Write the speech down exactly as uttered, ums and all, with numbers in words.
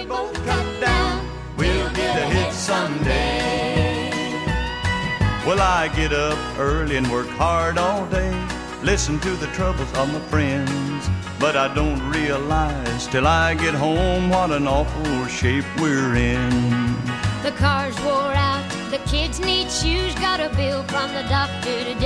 both cut down, we'll get a hit someday. Well, I get up early and work hard all day, listen to the troubles of my friends, but I don't realize till I get home what an awful shape we're in. The car's wore out, the kids need shoes, got a bill from the doctor today.